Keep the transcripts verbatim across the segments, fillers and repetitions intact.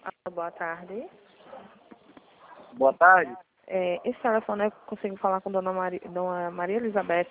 Ah, boa tarde. Boa tarde. É, esse telefone eu consigo falar com Dona Maria, Dona Maria Elizabeth?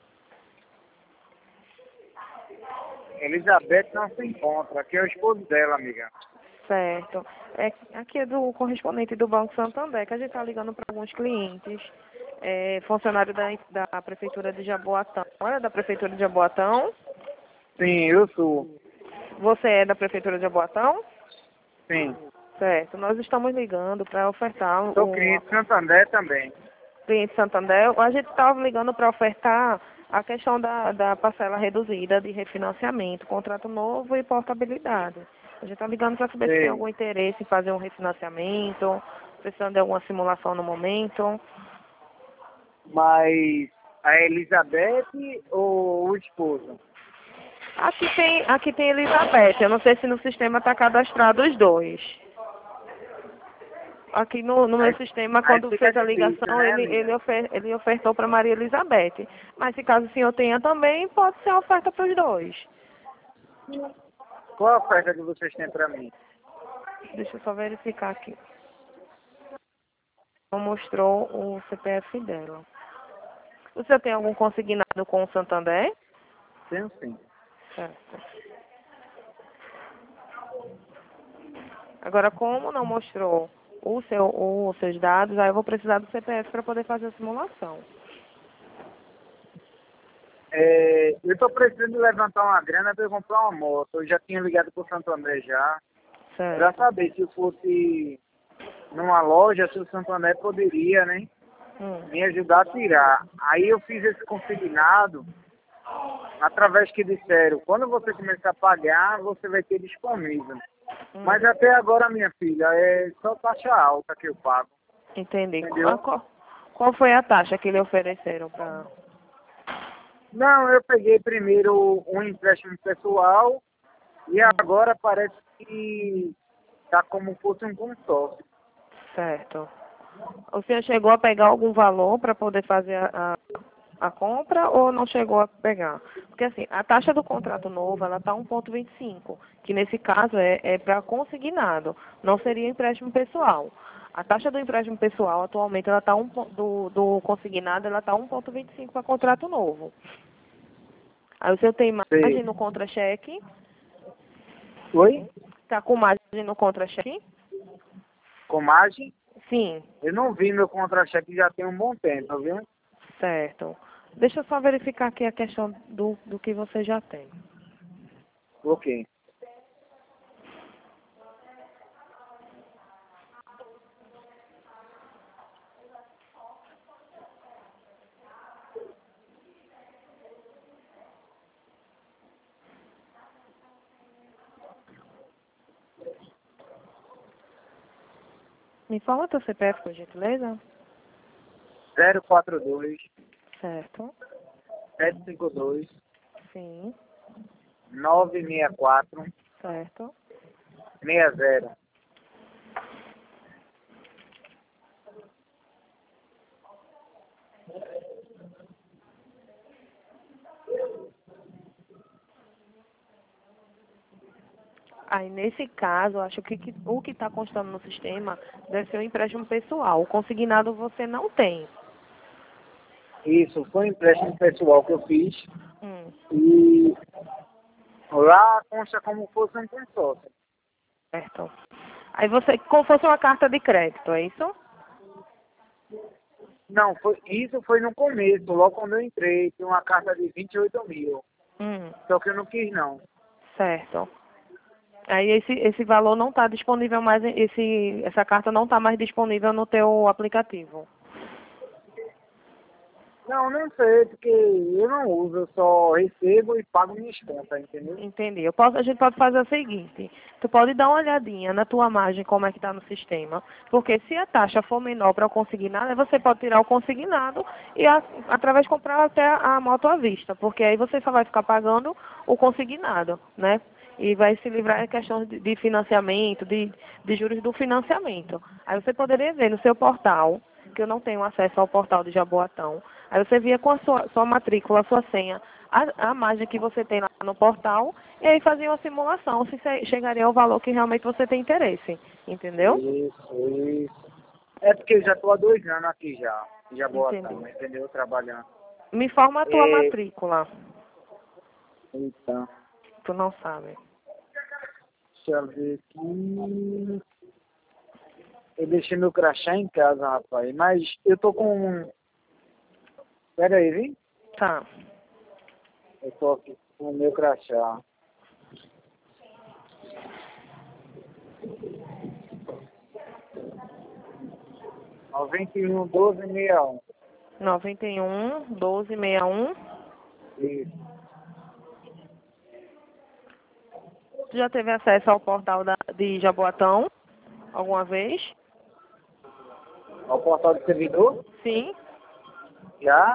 Elizabeth não se encontra. Aqui é o esposo dela, amiga. Certo. É, aqui é do correspondente do Banco Santander, que a gente está ligando para alguns clientes, é, funcionário da, da Prefeitura de Jaboatão. Olha, da Prefeitura de Jaboatão. Sim, eu sou. Você é da Prefeitura de Jaboatão? Sim. Certo. Nós estamos ligando para ofertar Sou um cliente Santander também. cliente Santander. A gente estava ligando para ofertar a questão da, da parcela reduzida de refinanciamento, contrato novo e portabilidade. A gente está ligando para saber se tem Sei. algum interesse em fazer um refinanciamento, precisando de alguma simulação no momento. Mas a Elizabeth ou o esposo? Aqui tem, aqui tem Elizabeth. Eu não sei se no sistema está cadastrado os dois. Aqui no, no meu Aí, sistema, aí quando fica fez a difícil, ligação, né, ele, amiga? ele, ofer, ele ofertou para Maria Elizabeth. Mas se caso o senhor tenha também, pode ser a oferta para os dois. Qual a oferta que vocês têm para mim? Deixa eu só verificar aqui. Não mostrou o C P F dela. O senhor tem algum consignado com o Santander? Tenho sim. Certo. Agora, como não mostrou o seu, os seus dados, aí eu vou precisar do C P F para poder fazer a simulação. É, eu estou precisando levantar uma grana para eu comprar uma moto. Eu já tinha ligado para o Santander já. Para Certo. saber se eu fosse numa loja, se o Santander poderia, né? Hum. Me ajudar a tirar. Aí eu fiz esse consignado através que disseram, quando você começar a pagar, você vai ter disponível. Hum. Mas até agora, minha filha, é só taxa alta que eu pago. Entendi. Entendeu? Qual, qual, qual foi a taxa que lhe ofereceram para... Não, eu peguei primeiro um empréstimo pessoal e agora parece que tá como fosse um consórcio. Certo. O senhor chegou a pegar algum valor para poder fazer a, a, a compra ou não chegou a pegar? Porque assim, a taxa do contrato novo, ela está um vírgula vinte e cinco, que nesse caso é, é para consignado, não seria empréstimo pessoal. A taxa do empréstimo pessoal atualmente ela tá um, po- do, do consignado, ela está um vírgula vinte e cinco para contrato novo. Aí o senhor tem margem Sei. no contra-cheque? Oi? Está com margem no contra-cheque? Com margem? Sim. Eu não vi meu contra-cheque já tem um bom tempo, viu? Certo. Deixa eu só verificar aqui a questão do, do que você já tem. Ok. Me fala teu C P F, por gentileza? zero quatro dois, Certo. sete cinco dois, Sim. nove seis quatro, Certo. seis zero. Aí, nesse caso, eu acho que, que o que está constando no sistema deve ser o empréstimo pessoal. O consignado você não tem. Isso, foi um empréstimo pessoal que eu fiz Hum. e lá consta como fosse um consórcio. Certo. Aí você, como fosse uma carta de crédito, é isso? Não, foi, isso foi no começo, logo quando eu entrei, tinha uma carta de vinte e oito mil. Hum. Só que eu não quis não. Certo. Aí esse, esse valor não está disponível mais, esse, essa carta não está mais disponível no teu aplicativo. Não, não sei, porque eu não uso, eu só recebo e pago minhas contas, entendeu? Entendi. Eu posso, a gente pode fazer o seguinte, tu pode dar uma olhadinha na tua margem como é que está no sistema, porque se a taxa for menor para o consignado, aí você pode tirar o consignado e a, através de comprar até a moto à vista, porque aí você só vai ficar pagando o consignado, né? E vai se livrar da questão de, de financiamento, de, de juros do financiamento. Aí você poderia ver no seu portal, que eu não tenho acesso ao portal de Jaboatão, aí você via com a sua, sua matrícula, a sua senha, a, a margem que você tem lá no portal e aí fazia uma simulação se che- chegaria ao valor que realmente você tem interesse, entendeu? Isso, isso. É porque eu já estou há dois anos aqui já. Já boa Entendi. tarde, entendeu? Trabalhando. Me forma a tua É, matrícula. então, Tu não sabe. deixa eu ver aqui. Eu deixei meu crachá em casa, rapaz. Mas eu tô com um. Pera aí, viu? Tá. Eu tô aqui com o meu crachá. noventa e um, doze, sessenta e um. noventa e um, doze, sessenta e um. Isso. Tu já teve acesso ao portal da, de Jaboatão alguma vez? Ao portal do servidor? Sim. Já?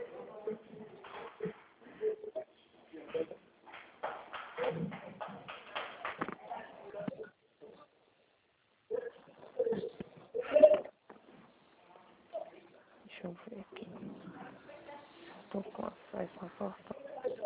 Deixa eu ver aqui. Tô com acesso ao portal.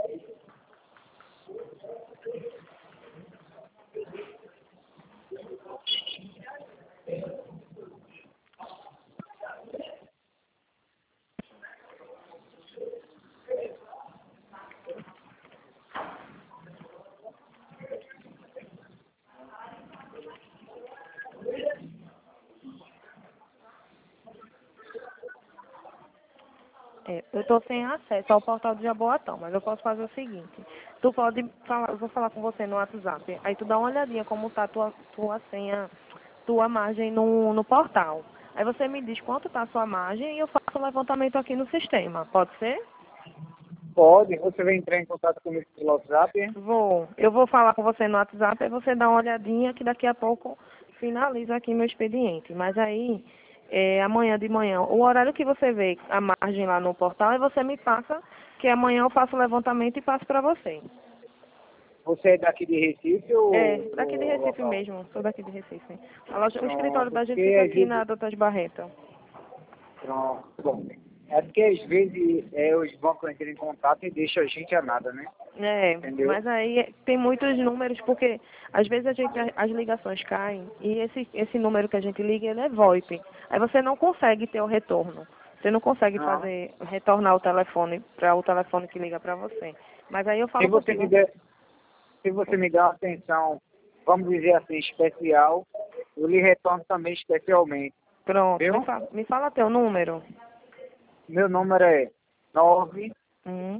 É, eu estou sem acesso ao portal de Jaboatão, mas eu posso fazer o seguinte. Tu pode falar, eu vou falar com você no WhatsApp. Aí tu dá uma olhadinha como tá tua, tua senha, tua margem no, no portal. Aí você me diz quanto tá a sua margem e eu faço o levantamento aqui no sistema. Pode ser? Pode. Você vai entrar em contato comigo pelo WhatsApp? Vou. Eu vou falar com você no WhatsApp, aí você dá uma olhadinha que daqui a pouco finaliza aqui meu expediente. Mas aí, é, amanhã de manhã, o horário que você vê a margem lá no portal, aí você me passa, que amanhã eu faço o levantamento e passo para você. Você é daqui de Recife ou, É, daqui de ou Recife local? mesmo, sou daqui de Recife. A loja- o escritório Pronto. da gente Porque fica às aqui vezes. na Doutor Barreto. Pronto. Bom. É porque às vezes é, os bancos entram em contato e deixam a gente a nada, né? É, Entendeu? mas aí é- tem muitos números, porque às vezes a gente, as ligações caem e esse, esse número que a gente liga, ele é VoIP. Aí você não consegue ter o retorno. Você não consegue Não. fazer, retornar o telefone para o telefone que liga para você. Mas aí eu Se falo você me contigo. der, se você me der uma atenção, vamos dizer assim, especial, eu lhe retorno também especialmente. Pronto, me, Viu? fa me fala teu número. Meu número é nove Um,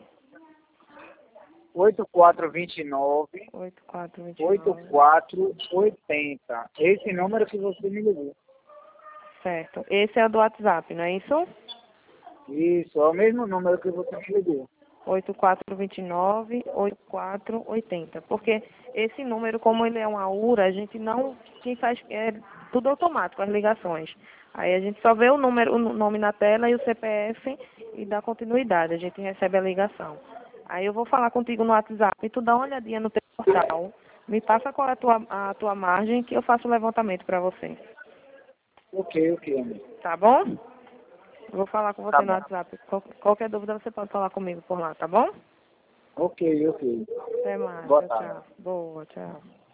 oito quatro dois nove oito, quatro, vinte e oito nove. quatro oito zero. Esse número que você me ligou. Certo. Esse é o do WhatsApp, não é isso? Isso, é o mesmo número que você me ligou. oito quatro dois nove, oito quatro oito zero. Porque esse número, como ele é uma U R A, a gente não, quem faz, é tudo automático, as ligações. Aí a gente só vê o número, o nome na tela e o C P F e dá continuidade, a gente recebe a ligação. Aí eu vou falar contigo no WhatsApp e tu dá uma olhadinha no teu portal, me passa qual é a tua, a tua margem que eu faço o levantamento para você. Ok, ok, amigo. Tá bom? Eu vou falar com Tá você no bom. WhatsApp. Qual- Qualquer dúvida você pode falar comigo por lá, tá bom? Ok, ok. Até mais. Boa Tchau, tarde. tchau. Boa, tchau.